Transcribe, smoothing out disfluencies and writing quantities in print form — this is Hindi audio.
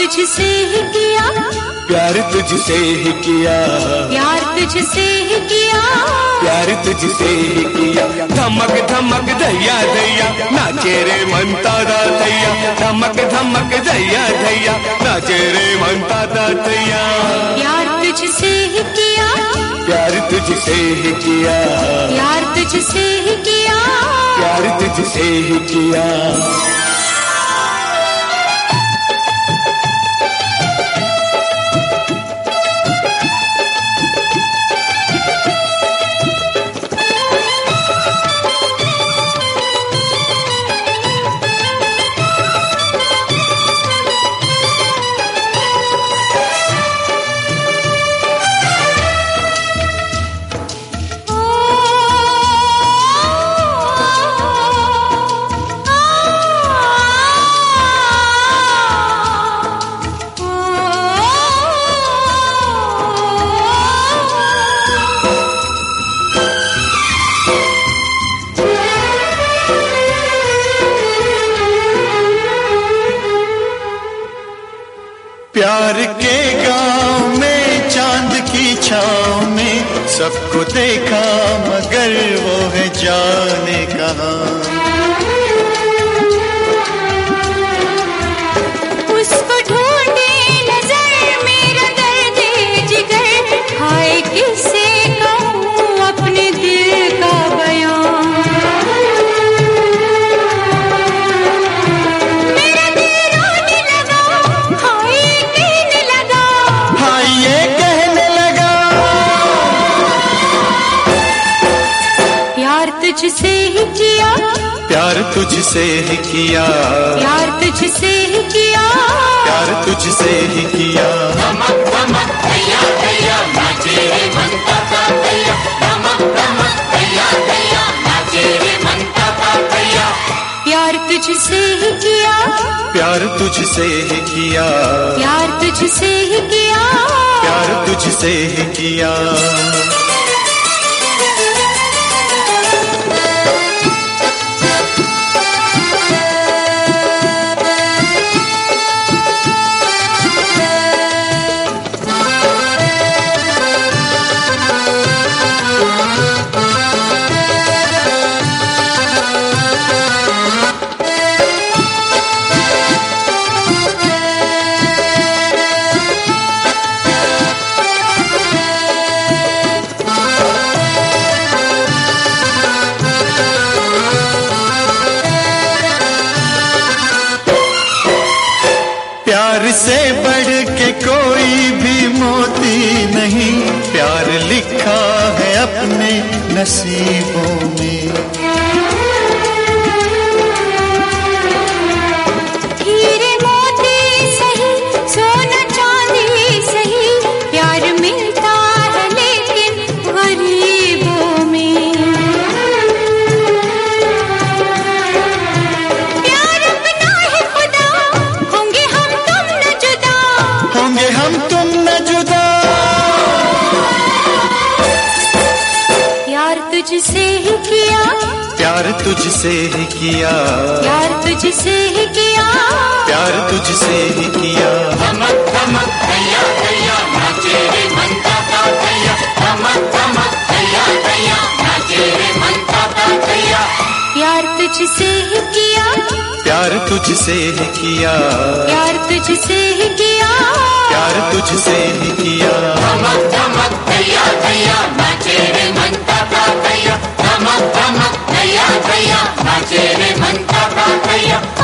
तुझसे ही किया, प्यार तुझसे ही किया, प्यार तुझसे ही किया, प्यार तुझसे ही किया। धमक धमक दैया दैया नाचे रे मनता दैया, धमक धमक दैया दैया नाचे रे मनता दैया। प्यार तुझसे ही किया, प्यार तुझसे ही किया, प्यार तुझसे ही किया, प्यार तुझसे ही किया। प्यार के गांव में चांद की छाँव में सबको देखा, मगर वो है जाने कहाँ। उसको ढूंढे नजर मेरा दर्द जिगर, हाय किससे कहूँ अपने दिल का बयां। मेरा दिल रोने लगा, हाय कहने लगा, हाँ ये कहने लगा। प्यार तुझसे ही किया, प्यार तुझसे ही किया, प्यार तुझसे ही किया, प्यार तुझसे ही किया। धमक धमक दैया दैया नाचे रे मनता दैया, धमक धमक दैया दैया नाचे रे मनता दैया। प्यार तुझसे ही किया, प्यार तुझसे ही किया, प्यार तुझसे ही किया, प्यार तुझसे ही किया। प्यार से बढ़ के कोई भी मोती नहीं, प्यार लिखा है अपने नसीबों में। हीरे मोती सही, सोना चांदी सही, प्यार मिलता है लेकिन गरीबों में। प्यार अपना है खुदा, होंगे हम तुम न जुदा, होंगे हम तुम न जुदा। प्यार तुझसे ही किया, प्यार तुझसे ही किया, प्यार तुझसे ही किया, प्यार तुझसे ही किया। धमक धमक दैया दैया नाचे रे मनता दैया, धमक धमक दैया दैया नाचे रे मनता दैया। प्यार तुझसे ही किया, प्यार तुझसे ही किया, प्यार तुझसे ही किया, प्यार तुझसे ही किया। धमक धमक दैया दैया नाचे रे मनता दैया, धमक धमक दैया दैया नाचे रे मनता दैया।